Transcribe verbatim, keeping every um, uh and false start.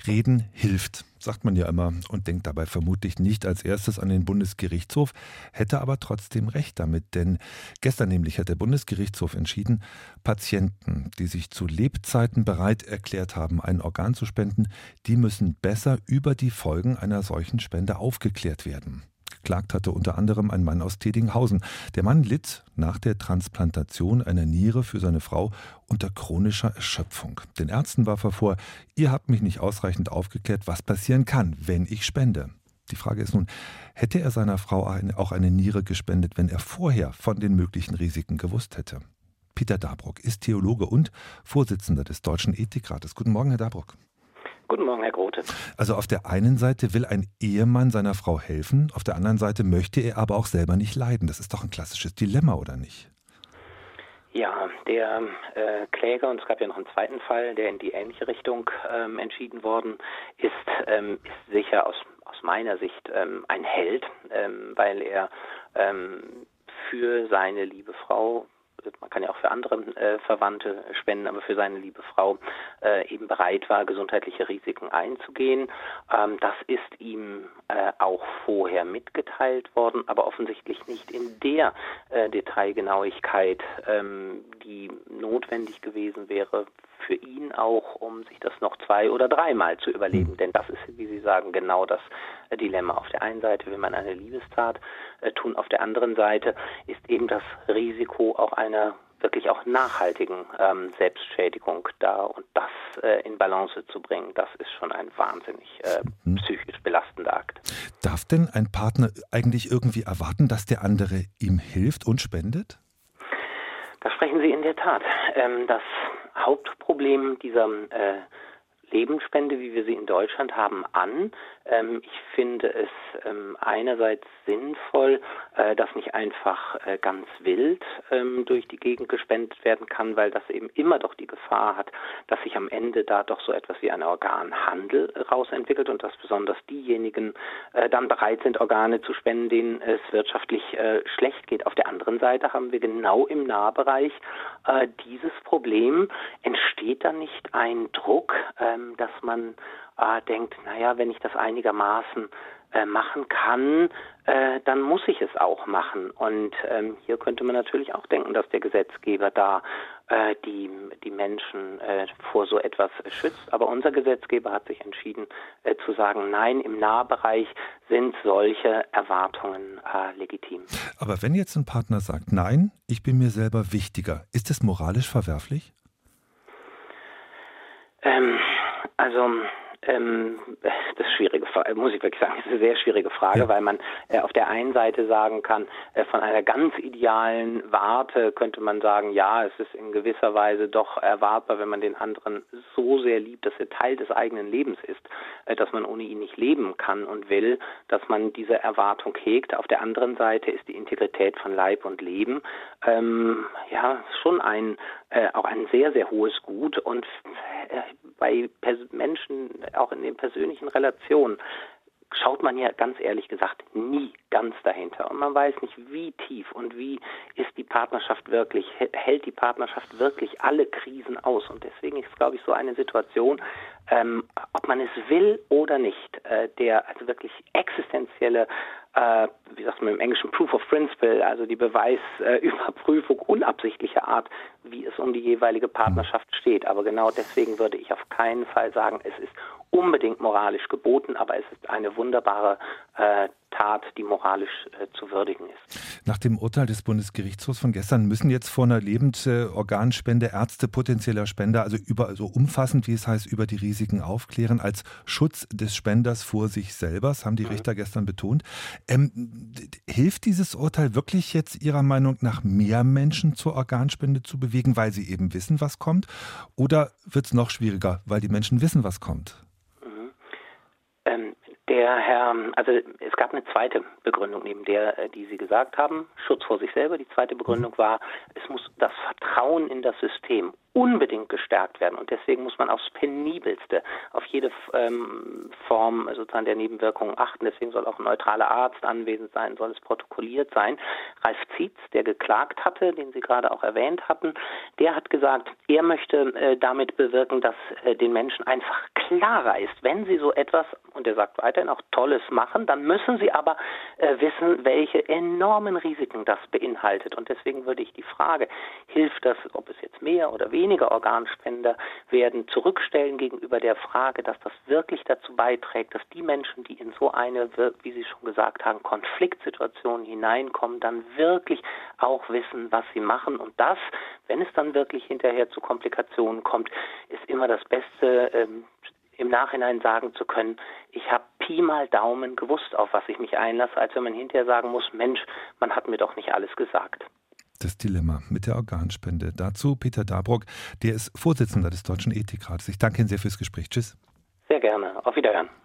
Reden hilft, sagt man ja immer und denkt dabei vermutlich nicht als erstes an den Bundesgerichtshof, hätte aber trotzdem recht damit, denn gestern nämlich hat der Bundesgerichtshof entschieden, Patienten, die sich zu Lebzeiten bereit erklärt haben, ein Organ zu spenden, die müssen besser über die Folgen einer solchen Spende aufgeklärt werden. Geklagt hatte unter anderem ein Mann aus Tedinghausen. Der Mann litt nach der Transplantation einer Niere für seine Frau unter chronischer Erschöpfung. Den Ärzten warf er vor, ihr habt mich nicht ausreichend aufgeklärt, was passieren kann, wenn ich spende. Die Frage ist nun, hätte er seiner Frau auch eine Niere gespendet, wenn er vorher von den möglichen Risiken gewusst hätte? Peter Dabruck ist Theologe und Vorsitzender des Deutschen Ethikrates. Guten Morgen, Herr Dabruck. Guten Morgen, Herr Grote. Also auf der einen Seite will ein Ehemann seiner Frau helfen, auf der anderen Seite möchte er aber auch selber nicht leiden. Das ist doch ein klassisches Dilemma, oder nicht? Ja, der äh, Kläger, und es gab ja noch einen zweiten Fall, der in die ähnliche Richtung ähm, entschieden worden ist, ähm, ist sicher aus, aus meiner Sicht ähm, ein Held, ähm, weil er ähm, für seine liebe Frau, man kann ja auch für andere äh, Verwandte spenden, aber für seine liebe Frau äh, eben bereit war, gesundheitliche Risiken einzugehen. Ähm, das ist ihm äh, auch vorher mitgeteilt worden, aber offensichtlich nicht in der äh, Detailgenauigkeit, ähm, die notwendig gewesen wäre für ihn auch, um sich das noch zwei- oder dreimal zu überleben. Denn das ist, wie Sie sagen, genau das äh, Dilemma. Auf der einen Seite will man eine Liebestat äh, tun, auf der anderen Seite ist eben das Risiko auch einer wirklich auch nachhaltigen ähm, Selbstschädigung da, und das äh, in Balance zu bringen, das ist schon ein wahnsinnig äh, psychisch belastender Akt. Darf denn ein Partner eigentlich irgendwie erwarten, dass der andere ihm hilft und spendet? Da sprechen Sie in der Tat. Ähm, das Hauptproblem dieser äh, Lebensspende, wie wir sie in Deutschland haben, an. Ähm, ich finde es ähm, einerseits sinnvoll, äh, dass nicht einfach äh, ganz wild ähm, durch die Gegend gespendet werden kann, weil das eben immer doch die Gefahr hat, dass sich am Ende da doch so etwas wie ein Organhandel rausentwickelt und dass besonders diejenigen äh, dann bereit sind, Organe zu spenden, denen es wirtschaftlich äh, schlecht geht. Auf der anderen Seite haben wir genau im Nahbereich äh, dieses Problem. Entsteht da nicht ein Druck, ähm, dass man äh, denkt, naja, wenn ich das einigermaßen äh, machen kann, äh, dann muss ich es auch machen. Und ähm, hier könnte man natürlich auch denken, dass der Gesetzgeber da äh, die, die Menschen äh, vor so etwas schützt. Aber unser Gesetzgeber hat sich entschieden äh, zu sagen, nein, im Nahbereich sind solche Erwartungen äh, legitim. Aber wenn jetzt ein Partner sagt, nein, ich bin mir selber wichtiger, ist das moralisch verwerflich? Ähm, also ähm, das ist eine schwierige Frage, muss ich wirklich sagen, das ist eine sehr schwierige Frage, ja. Weil man äh, auf der einen Seite sagen kann, äh, von einer ganz idealen Warte könnte man sagen, ja, es ist in gewisser Weise doch erwartbar, wenn man den anderen so sehr liebt, dass er Teil des eigenen Lebens ist, äh, dass man ohne ihn nicht leben kann und will, dass man diese Erwartung hegt. Auf der anderen Seite ist die Integrität von Leib und Leben ähm, ja schon ein äh, auch ein sehr, sehr hohes Gut, und äh, bei Pers- Menschen, auch in den persönlichen Relationen, schaut man ja ganz ehrlich gesagt nie ganz dahinter. Und man weiß nicht, wie tief und wie ist die Partnerschaft wirklich, hält die Partnerschaft wirklich alle Krisen aus. Und deswegen ist, glaube ich, so eine Situation, ähm, ob man es will oder nicht, äh, der also wirklich existenzielle, äh, wie sagt man im Englischen, Proof of Principle, also die Beweisüberprüfung äh, unabsichtlicher Art, wie es um die jeweilige Partnerschaft steht. Aber genau deswegen würde ich auf keinen Fall sagen, es ist unbedingt moralisch geboten, aber es ist eine wunderbare äh, Tat, die moralisch äh, zu würdigen ist. Nach dem Urteil des Bundesgerichtshofs von gestern müssen jetzt vor einer Lebendorganspende Ärzte potenzieller Spender, also über, so umfassend wie es heißt, über die Risiken aufklären, als Schutz des Spenders vor sich selber. Das haben die mhm. Richter gestern betont. Ähm, hilft dieses Urteil wirklich jetzt Ihrer Meinung nach, mehr Menschen zur Organspende zu bewegen, weil sie eben wissen, was kommt? Oder wird es noch schwieriger, weil die Menschen wissen, was kommt? Mhm. Ähm, Der Herr, also es gab eine zweite Begründung neben der, die Sie gesagt haben, Schutz vor sich selber. Die zweite Begründung war, es muss das Vertrauen in das System unbedingt gestärkt werden. Und deswegen muss man aufs Penibelste, auf jede ähm, Form sozusagen der Nebenwirkungen achten. Deswegen soll auch ein neutraler Arzt anwesend sein, soll es protokolliert sein. Ralf Zietz, der geklagt hatte, den Sie gerade auch erwähnt hatten, der hat gesagt, er möchte äh, damit bewirken, dass äh, den Menschen einfach klarer ist, wenn sie so etwas, und er sagt weiterhin auch Tolles machen, dann müssen sie aber äh, wissen, welche enormen Risiken das beinhaltet. Und deswegen würde ich die Frage, hilft das, ob es jetzt mehr oder weniger Organspender werden, zurückstellen gegenüber der Frage, dass das wirklich dazu beiträgt, dass die Menschen, die in so eine, wie Sie schon gesagt haben, Konfliktsituation hineinkommen, dann wirklich auch wissen, was sie machen. Und das, wenn es dann wirklich hinterher zu Komplikationen kommt, ist immer das Beste, ähm, im Nachhinein sagen zu können, ich habe Pi mal Daumen gewusst, auf was ich mich einlasse, als wenn man hinterher sagen muss, Mensch, man hat mir doch nicht alles gesagt. Das Dilemma mit der Organspende. Dazu Peter Dabrock, der ist Vorsitzender des Deutschen Ethikrats. Ich danke Ihnen sehr fürs Gespräch. Tschüss. Sehr gerne. Auf Wiederhören.